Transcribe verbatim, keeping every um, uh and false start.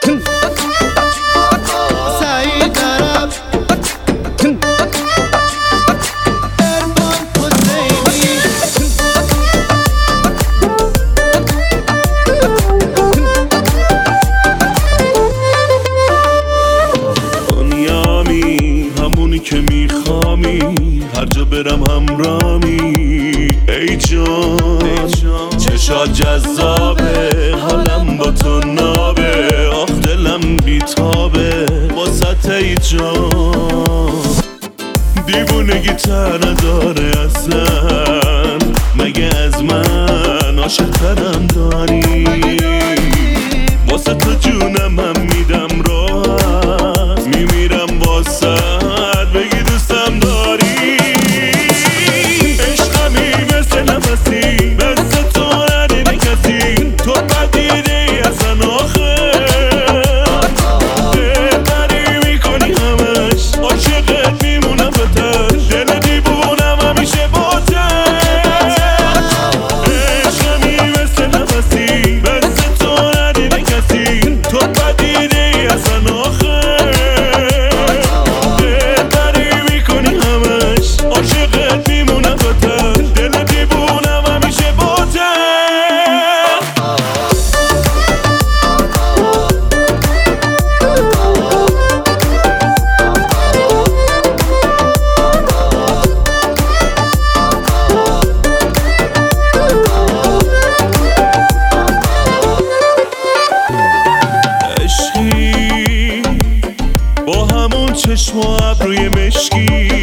سعید طرب ارفان حسینی دنیامی همونی که میخوامی، هر جا برم همرامی. ای جان چشات جذابه، حالم با تو نابه، آخ دلم بیتابه واسه ای جان. دیوونگی تر نداره اصلا، مگه از من عاشق ترم داری؟ واسه تو جونم هم میدم راحت، میمیرم واسه بگی دوستم داری. عشقمی مثل نفسی، مثل تو ندیده کسی، تو بدیده ای اصلا آخه. دلبری میکنی همش، عاشقت میمونم بتر، دل دیوونم همیشه باتر. عشقمی مثل نفسی، مثل تو ندیده کسی، تو بدیده ای اصلا آخه. دلبری میکنی همش، عاشقت میمونم بتر، دل دیوونم همیشه باتر. عشقی با همون چشم و ابروی مشکی،